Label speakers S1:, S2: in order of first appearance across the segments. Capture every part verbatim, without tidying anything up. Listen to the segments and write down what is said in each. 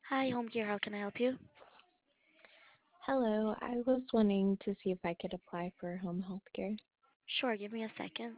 S1: Hi, home care. How can I help you?
S2: Hello, I was wanting to see if I could apply for home health care.
S1: Sure, give me a second.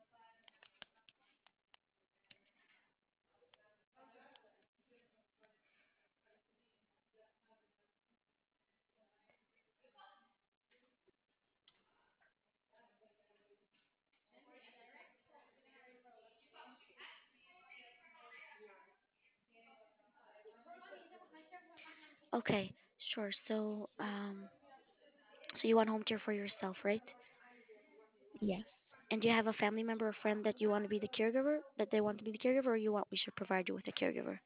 S1: Okay, sure. So, um, so you want home care for yourself, right?
S2: Yes.
S1: And do you have a family member or friend that you want to be the caregiver, that they want to be the caregiver, or you want we should provide you with a caregiver?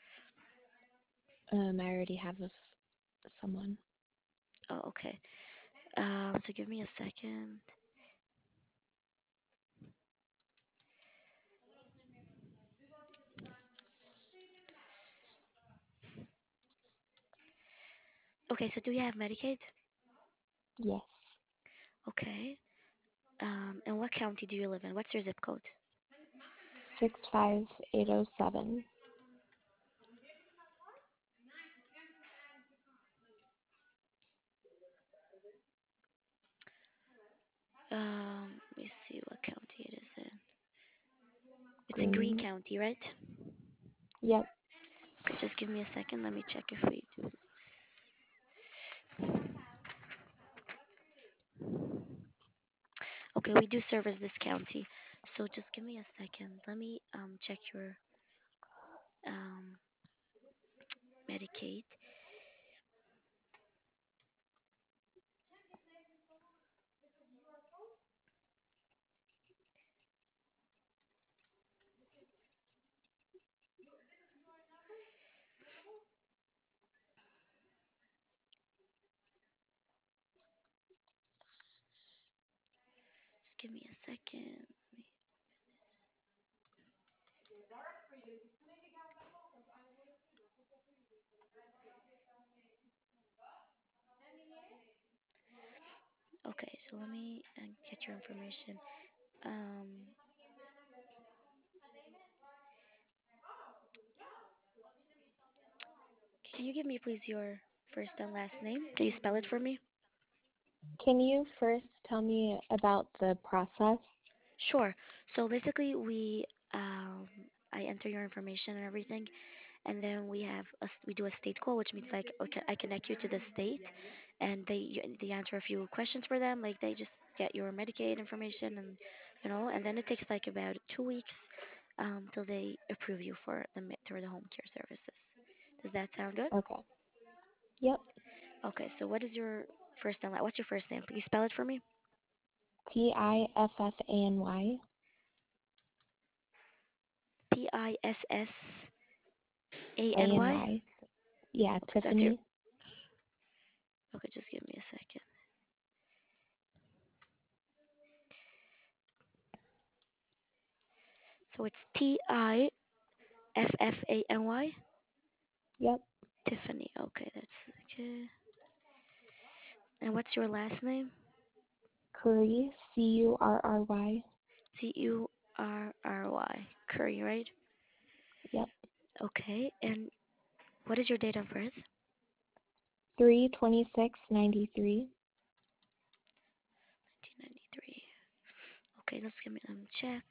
S2: Um, I already have a f- someone.
S1: Oh, okay. Um, so give me a second. Okay, so do you have Medicaid?
S2: Yes.
S1: Okay. Um, and what county do you live in? What's your zip code?
S2: Six five eight oh seven.
S1: Um, let me see what county it is in. It's in Greene
S2: Green.
S1: County, right?
S2: Yep.
S1: Okay, just give me a second. Let me check if we do. Okay, we do service this county. So just give me a second. Let me um check your um Medicaid. Just give me a second. Okay, so let me uh, get your information. Um, can you give me please your first and last name? Can you spell it for me?
S2: Can you first tell me about the process?
S1: Sure. So basically, we um I enter your information and everything, and then we have a, s- we do a state call, which means like okay, I connect you to the state, and they you- they answer a few questions for them, like they just get your Medicaid information, and you know, and then it takes like about two weeks um till they approve you for the ma- for the home care services. Does that sound good?
S2: Okay. Yep.
S1: Okay, so what is your first and last? What's your first name? Can you spell it for me?
S2: T I F F A N Y.
S1: P I S S A
S2: A
S1: N
S2: N
S1: Y.
S2: Y. Yeah,
S1: Okay, that's your.
S2: Tiffany.
S1: Okay, just give me a second. So it's T I F F A N Y.
S2: Yep.
S1: Tiffany. Okay, that's okay. And what's your last name?
S2: Curry. C U R R Y.
S1: C U R R Y. Curry, right?
S2: Yep.
S1: Okay. And what is your date of birth?
S2: three twenty-six ninety-three.
S1: nineteen ninety-three. Okay, let's give me let me check.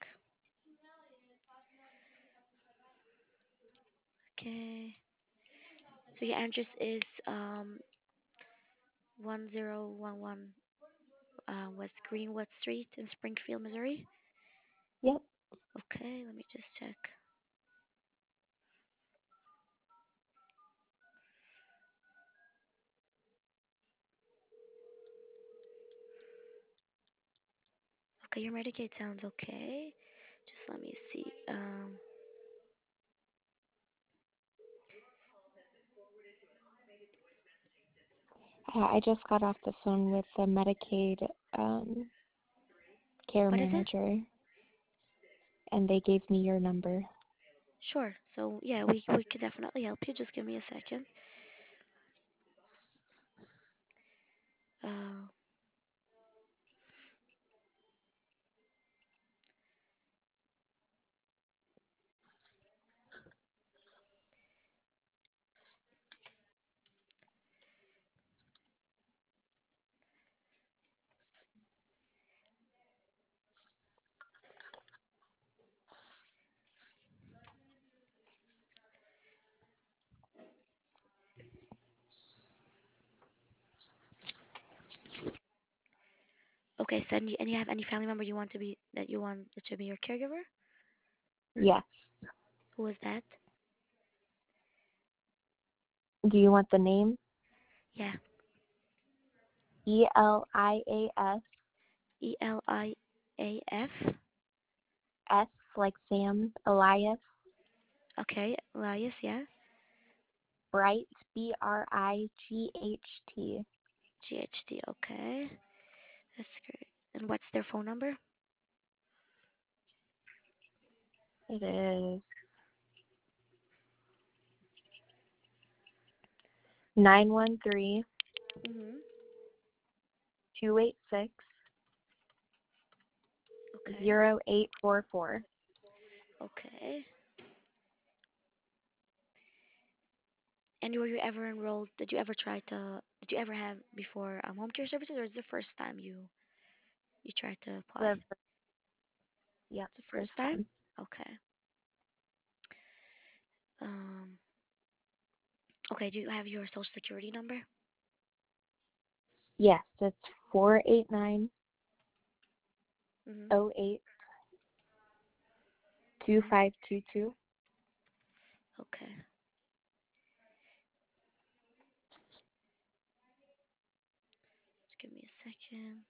S1: Okay. So your address is um one zero one one uh, West Greenwood Street in Springfield, Missouri.
S2: Yep.
S1: Okay, let me just check. Okay, your Medicaid sounds okay. Just let me see. Um,
S2: Uh, I just got off the phone with the Medicaid um, care
S1: what is it?
S2: manager, and they gave me your number.
S1: Sure. So yeah, we we could definitely help you. Just give me a second. Uh, Okay, so and you, and you have any family member you want to be that you want to be your caregiver?
S2: Yes.
S1: Who is that?
S2: Do you want the name?
S1: Yeah,
S2: E L I A S,
S1: E L I A F.
S2: S like Sam, Elias,
S1: Okay, Elias, yeah.
S2: Bright, B R I G H T.
S1: G H D, okay. That's great. And what's their phone number?
S2: It is nine one three,
S1: Mhm.
S2: two eight six,
S1: Okay.
S2: zero eight four four.
S1: Okay. And were you ever enrolled? Did you ever try to? Did you ever have before um, home care services, or is it the first time you you tried to apply?
S2: The Yep,
S1: It's the
S2: first
S1: first time.
S2: time.
S1: Okay. Um. Okay. Do you have your social security number?
S2: Yes, it's four eight nine
S1: Mhm.
S2: oh eight two
S1: Mhm.
S2: five two two.
S1: Okay. Just give me a second.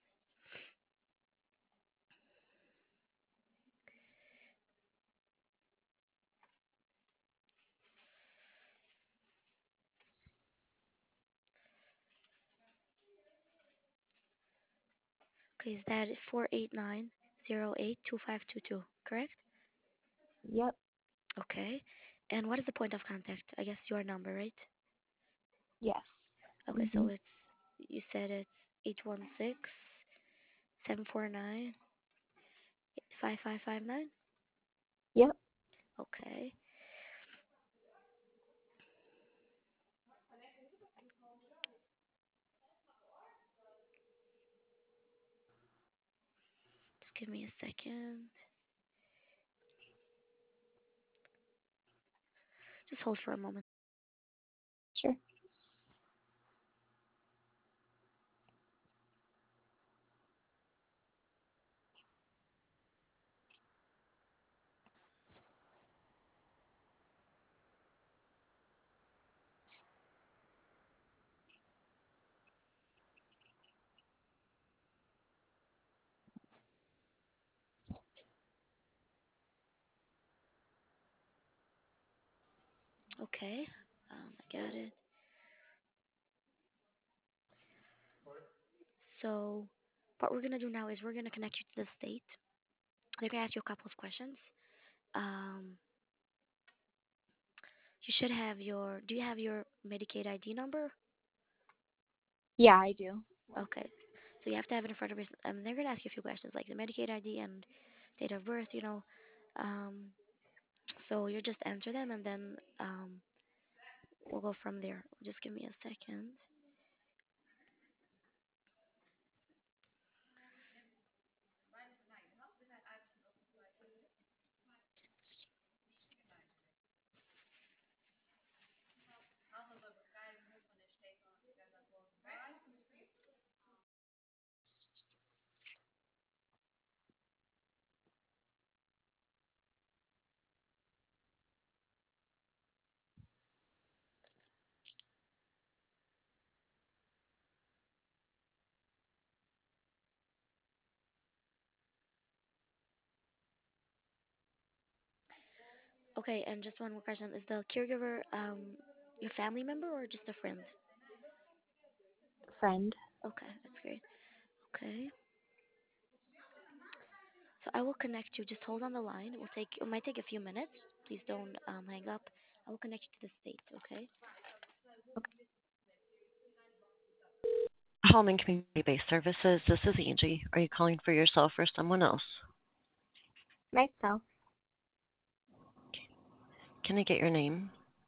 S1: Okay. Is that four eight nine zero eight two five two two? Correct.
S2: Yep.
S1: Okay. And what is the point of contact? I guess your number, right?
S2: Yes.
S1: Okay. So
S2: Mhm.
S1: it's you said it's eight one six seven four nine five five five nine.
S2: Yep.
S1: Okay. Just give me a second. Just hold for a moment.
S2: Sure.
S1: Okay. Um, I got it. So, what we're gonna do now is we're gonna connect you to the state. They're gonna ask you a couple of questions. Um, you should have your. Do you have your Medicaid I D number?
S2: Yeah, I do.
S1: Okay. So you have to have it in front of you. Um, they're gonna ask you a few questions like the Medicaid I D and date of birth. You know. Um, so you just answer them and then um, we'll go from there. Just give me a second. Okay, and just one more question: is the caregiver um, your family member or just a friend?
S2: Friend.
S1: Okay, that's great. Okay. So I will connect you. Just hold on the line. It will take it might take a few minutes. Please don't um, hang up. I will connect you to the state. Okay.
S3: Hallman Community-Based Services. This is Angie. Are you calling for yourself or someone else?
S2: Myself.
S3: Can I get your name?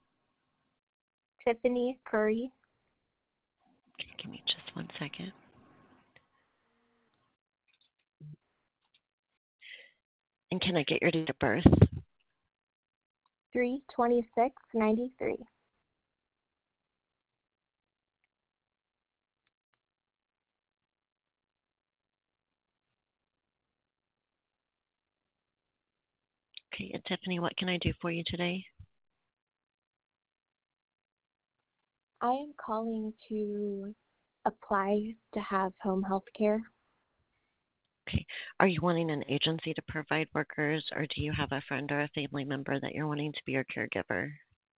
S2: Tiffany Curry.
S3: Okay, give me just one second. And can I get your date of birth?
S2: three twenty-six ninety-three.
S3: Okay, and Tiffany, what can I do for you today?
S2: I am calling to apply to have home health care.
S3: Okay, are you wanting an agency to provide workers, or do you have a friend or a family member that you're wanting to be your caregiver?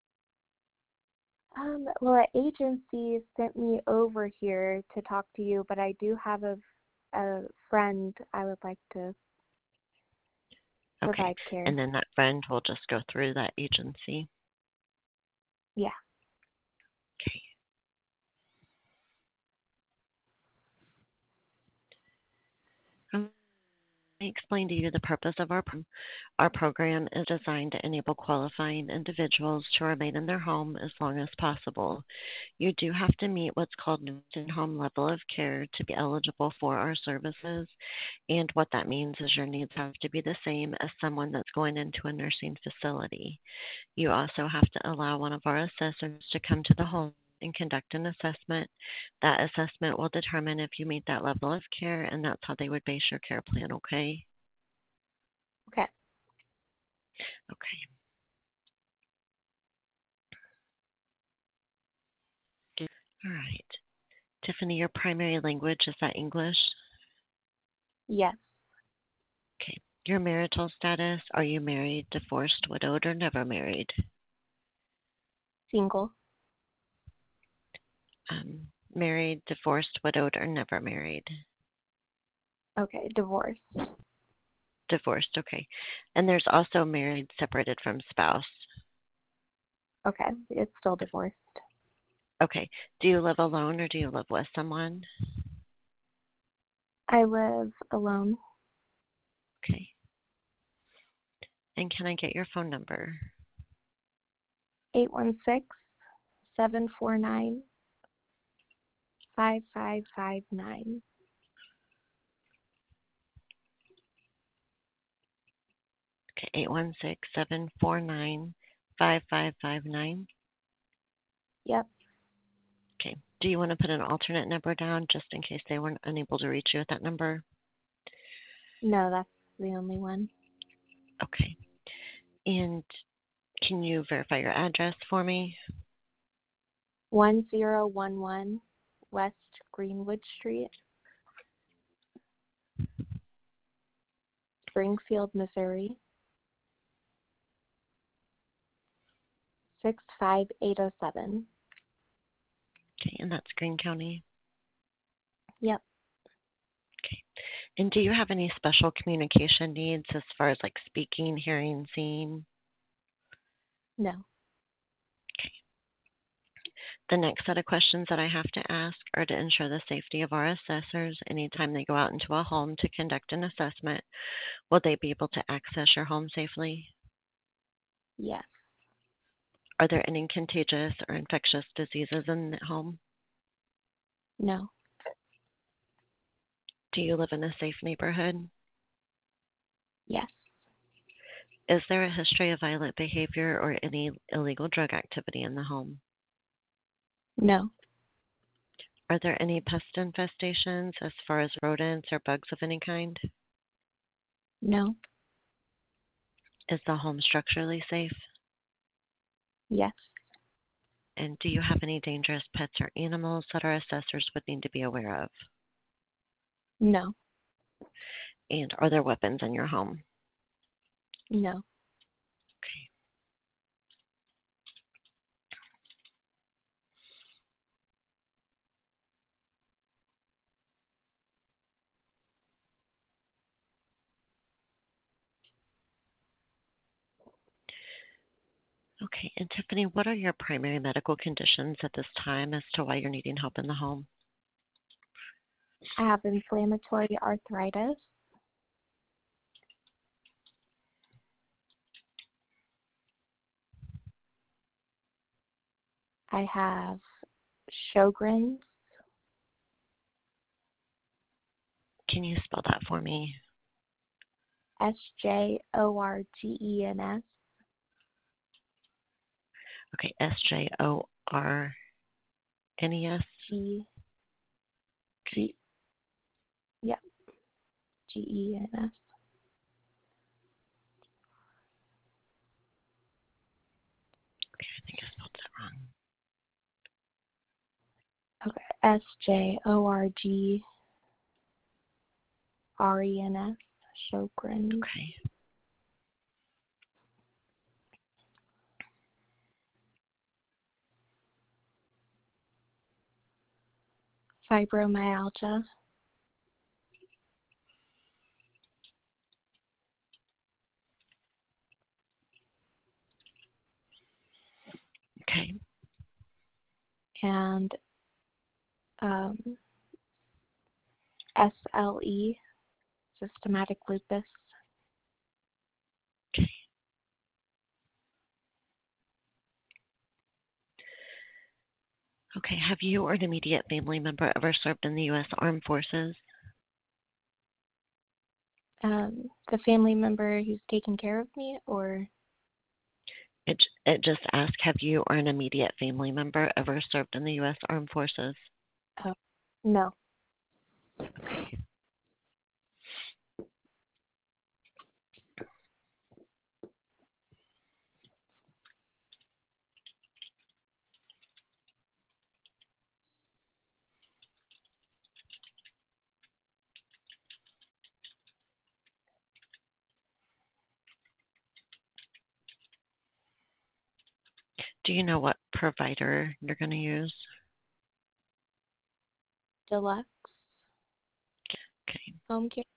S2: Um, well, an agency sent me over here to talk to you, but I do have a, a friend I would like to
S3: Okay,
S2: provide care.
S3: and then that friend will just go through that agency.
S2: Yeah.
S3: Okay. Um, I explained to you the purpose of our program. Our program is designed to enable qualifying individuals to remain in their home as long as possible. You do have to meet what's called nursing home level of care to be eligible for our services. And what that means is your needs have to be the same as someone that's going into a nursing facility. You also have to allow one of our assessors to come to the home and conduct an assessment. That assessment will determine if you meet that level of care, and that's how they would base your care plan, okay?
S2: Okay.
S3: Okay. All right. Tiffany, your primary language, is that English?
S2: Yes.
S3: Okay. Your marital status, are you married, divorced, widowed, or never married?
S2: Single.
S3: Um, married, divorced, widowed, or never married?
S2: Okay. Divorced.
S3: Divorced, okay. And there's also married, separated from spouse.
S2: Okay. It's still divorced.
S3: Okay. Do you live alone or do you live with someone?
S2: I live alone.
S3: Okay. And can I get your phone number?
S2: eight one six, seven four nine, five five five nine.
S3: Okay, eight one six, seven four nine, five five five nine.
S2: Yep.
S3: Okay. Do you want to put an alternate number down just in case they weren't unable to reach you at that number?
S2: No, that's the only one.
S3: Okay. And can you verify your address for me?
S2: one zero one one West Greenwood Street, Springfield, Missouri, six five eight oh seven.
S3: Okay, and that's Greene County.
S2: Yep.
S3: Okay. And do you have any special communication needs as far as like speaking, hearing, seeing?
S2: No.
S3: Okay. The next set of questions that I have to ask are to ensure the safety of our assessors anytime they go out into a home to conduct an assessment. Will they be able to access your home safely?
S2: Yes.
S3: Are there any contagious or infectious diseases in the home?
S2: No.
S3: Do you live in a safe neighborhood?
S2: Yes.
S3: Is there a history of violent behavior or any illegal drug activity in the home?
S2: No.
S3: Are there any pest infestations as far as rodents or bugs of any kind?
S2: No.
S3: Is the home structurally safe?
S2: Yes.
S3: And do you have any dangerous pets or animals that our assessors would need to be aware of?
S2: No.
S3: And are there weapons in your home?
S2: No.
S3: Okay. Okay. And Tiffany, what are your primary medical conditions at this time as to why you're needing help in the home?
S2: I have inflammatory arthritis. I have Sjogren's.
S3: Can you spell that for me?
S2: S J O R G E N S.
S3: Okay. S J O R N E S.
S2: G. G. Yep. G E N S. S J O R G R E N S, Sjogren.
S3: Okay.
S2: Fibromyalgia.
S3: Okay.
S2: And um, S L E, systematic lupus.
S3: Okay. Okay. Have you or an immediate family member ever served in the U S Armed Forces?
S2: Um, the family member who's taking care of me, or
S3: It, it just asks, have you or an immediate family member ever served in the U S Armed Forces?
S2: oh, no.
S3: Okay. Do you know what provider you're going to use?
S2: Deluxe
S3: Okay.
S2: home care.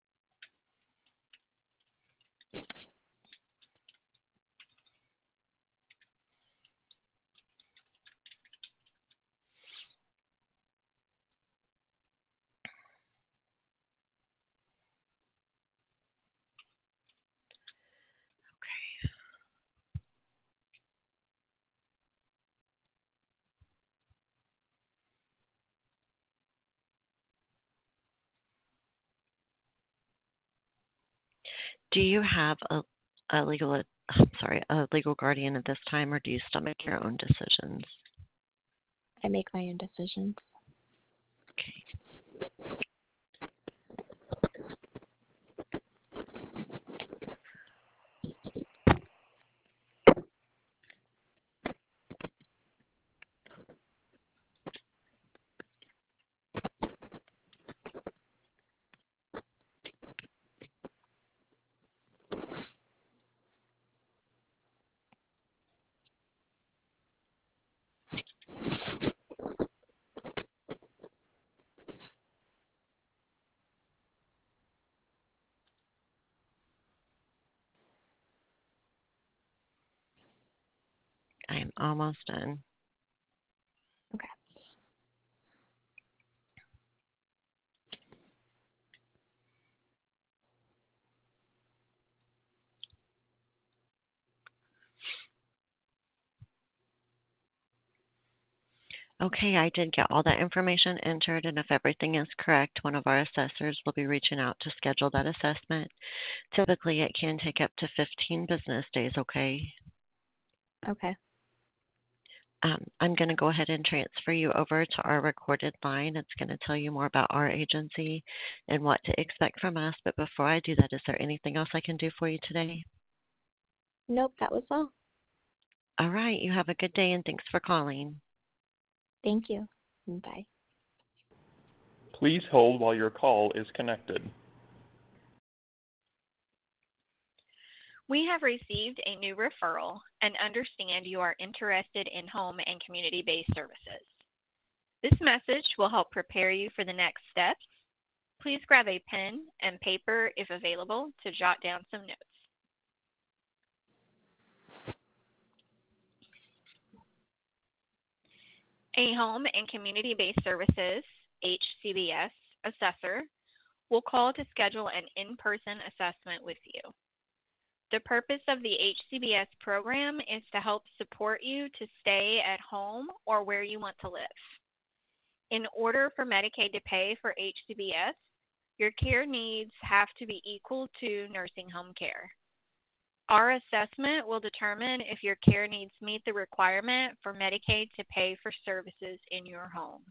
S3: Do you have a, a legal, I'm sorry, a legal guardian at this time, or do you still make your own decisions?
S2: I make my own decisions.
S3: Okay. I'm almost done.
S2: Okay.
S3: Okay, I did get all that information entered, and if everything is correct, one of our assessors will be reaching out to schedule that assessment. Typically, it can take up to fifteen business days, okay?
S2: Okay.
S3: Um, I'm going to go ahead and transfer you over to our recorded line. It's going to tell you more about our agency and what to expect from us. But before I do that, is there anything else I can do for you today?
S2: Nope, that was all.
S3: All right, you have a good day, and thanks for calling.
S2: Thank you. Bye.
S4: Please hold while your call is connected.
S5: We have received a new referral and understand you are interested in home and community-based services. This message will help prepare you for the next steps. Please grab a pen and paper if available to jot down some notes. A home and community-based services, H C B S, assessor will call to schedule an in-person assessment with you. The purpose of the H C B S program is to help support you to stay at home or where you want to live. In order for Medicaid to pay for H C B S, your care needs have to be equal to nursing home care. Our assessment will determine if your care needs meet the requirement for Medicaid to pay for services in your home.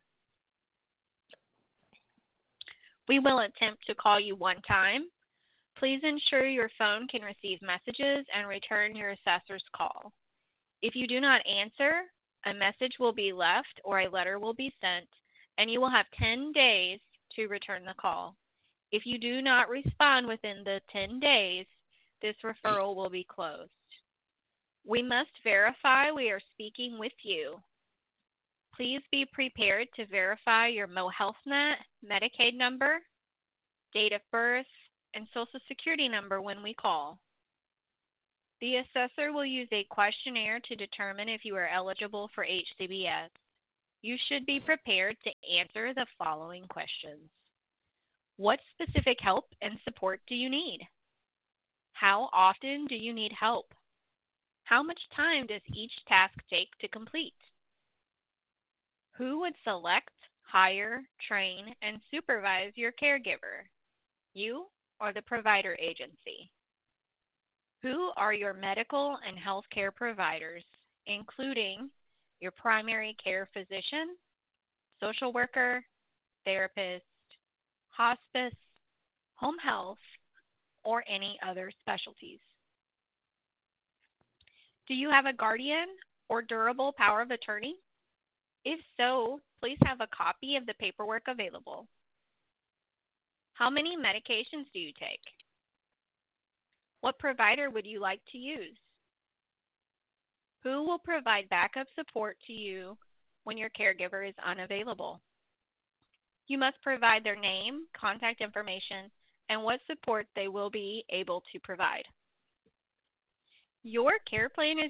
S5: We will attempt to call you one time. Please ensure your phone can receive messages and return your assessor's call. If you do not answer, a message will be left or a letter will be sent and you will have ten days to return the call. If you do not respond within the ten days, this referral will be closed. We must verify we are speaking with you. Please be prepared to verify your MoHealthNet Medicaid number, date of birth, and Social Security number when we call. The assessor will use a questionnaire to determine if you are eligible for H C B S. You should be prepared to answer the following questions. What specific help and support do you need? How often do you need help? How much time does each task take to complete? Who would select, hire, train, and supervise your caregiver? You or the provider agency? Who are your medical and healthcare providers, including your primary care physician, social worker, therapist, hospice, home health, or any other specialties? Do you have a guardian or durable power of attorney? If so, please have a copy of the paperwork available. How many medications do you take? What provider would you like to use? Who will provide backup support to you when your caregiver is unavailable? You must provide their name, contact information, and what support they will be able to provide. Your care plan is